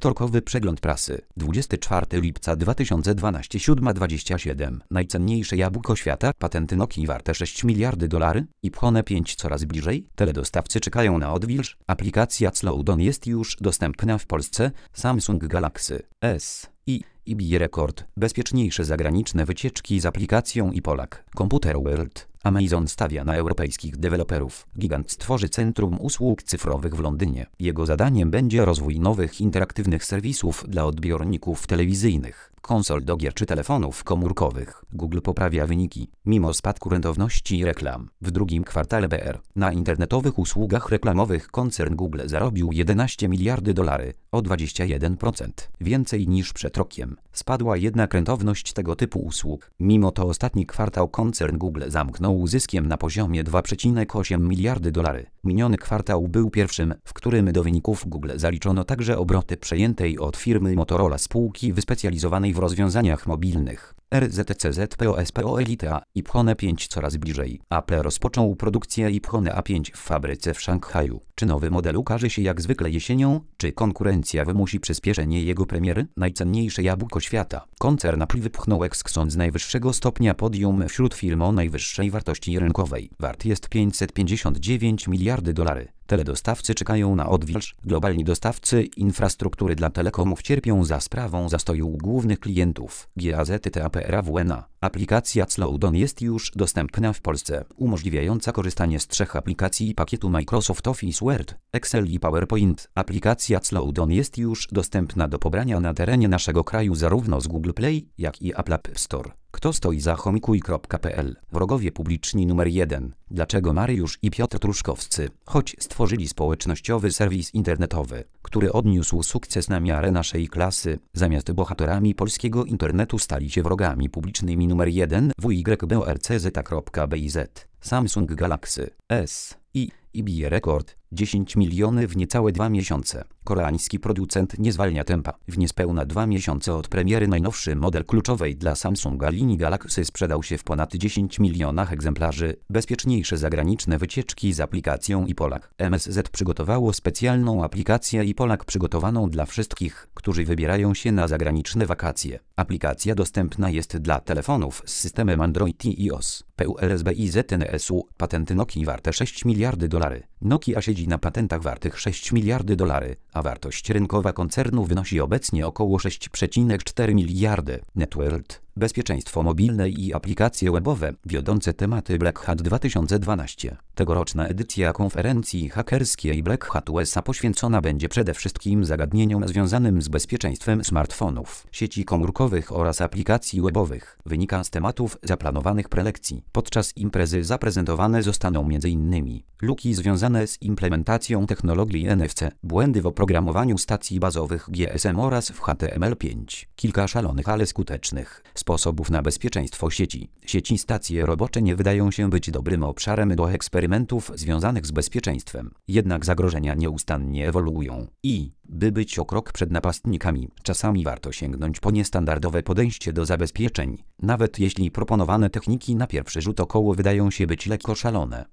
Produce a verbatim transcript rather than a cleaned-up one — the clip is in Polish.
Wtorkowy przegląd prasy. dwudziestego czwartego lipca dwa tysiące dwunastego, siódma dwadzieścia siedem. Najcenniejsze jabłko świata. Patenty Nokii warte sześć miliardy dolarów. iPhone pięć coraz bliżej. Teledostawcy czekają na odwilż. Aplikacja Slowdown jest już dostępna w Polsce. Samsung Galaxy S i i bije rekord. Bezpieczniejsze zagraniczne wycieczki z aplikacją iPolak. Computer World. Amazon stawia na europejskich deweloperów. Gigant stworzy centrum usług cyfrowych w Londynie. Jego zadaniem będzie rozwój nowych interaktywnych serwisów dla odbiorników telewizyjnych, konsol do gier czy telefonów komórkowych. Google poprawia wyniki, mimo spadku rentowności reklam. W drugim kwartale B R na internetowych usługach reklamowych koncern Google zarobił jedenaście miliardy dolarów, o dwadzieścia jeden procent więcej niż przed rokiem. Spadła jednak rentowność tego typu usług. Mimo to ostatni kwartał koncern Google zamknął zyskiem na poziomie dwa przecinek osiem miliardy dolarów. Miniony kwartał był pierwszym, w którym do wyników Google zaliczono także obroty przejętej od firmy Motorola spółki wyspecjalizowanej w rozwiązaniach mobilnych. R Z C Z P O S P O Elite iPhone pięć coraz bliżej. Apple rozpoczął produkcję iPhone A pięć w fabryce w Szanghaju. Czy nowy model ukaże się jak zwykle jesienią, czy konkurencja wymusi przyspieszenie jego premiery? Najcenniejsze jabłko świata. Koncern Apple wypchnął Exxon z najwyższego stopnia podium wśród firm o najwyższej wartości rynkowej. Wart jest pięćset pięćdziesiąt dziewięć miliardy dolarów. Teledostawcy czekają na odwilż. Globalni dostawcy infrastruktury dla telekomów cierpią za sprawą zastoju głównych klientów. G A Z T A P R A W N A. Aplikacja Slowdown jest już dostępna w Polsce, umożliwiająca korzystanie z trzech aplikacji pakietu Microsoft Office Word, Excel i PowerPoint. Aplikacja Slowdown jest już dostępna do pobrania na terenie naszego kraju zarówno z Google Play, jak i Apple App Store. Kto stoi za chomikuj kropka p l? Wrogowie publiczni numer jeden. Dlaczego Mariusz i Piotr Truszkowscy, choć stworzyli społecznościowy serwis internetowy, który odniósł sukces na miarę naszej klasy, zamiast bohaterami polskiego internetu stali się wrogami publicznymi numer jeden? w y b o r c z kropka b i z. Samsung Galaxy S i i bije rekord. dziesięć milionów w niecałe dwa miesiące. Koreański producent nie zwalnia tempa. W niespełna dwa miesiące od premiery najnowszy model kluczowej dla Samsunga linii Galaxy sprzedał się w ponad dziesięć milionach egzemplarzy. Bezpieczniejsze zagraniczne wycieczki z aplikacją iPolak. M S Z przygotowało specjalną aplikację iPolak przygotowaną dla wszystkich, którzy wybierają się na zagraniczne wakacje. Aplikacja dostępna jest dla telefonów z systemem Android i iOS. P U L S B I Z N S U. Patenty Nokii warte sześć miliardy dolarów. Nokia siedzi na patentach wartych sześć miliardy dolarów, a wartość rynkowa koncernu wynosi obecnie około sześć przecinek cztery miliardy. Networld. Bezpieczeństwo mobilne i aplikacje webowe. Wiodące tematy Black Hat dwa tysiące dwanaście. Tegoroczna edycja konferencji hakerskiej Black Hat U S A poświęcona będzie przede wszystkim zagadnieniom związanym z bezpieczeństwem smartfonów, sieci komórkowych oraz aplikacji webowych. Wynika z tematów zaplanowanych prelekcji. Podczas imprezy zaprezentowane zostaną między innymi luki związane z implementacją technologii N F C, błędy w oprogramowaniu stacji bazowych G S M oraz w H T M L pięć. Kilka szalonych, ale skutecznych sposobów na bezpieczeństwo sieci. Sieci stacje robocze nie wydają się być dobrym obszarem do eksperymentów związanych z bezpieczeństwem. Jednak zagrożenia nieustannie ewoluują i, by być o krok przed napastnikami, czasami warto sięgnąć po niestandardowe podejście do zabezpieczeń, nawet jeśli proponowane techniki na pierwszy rzut oka wydają się być lekko szalone.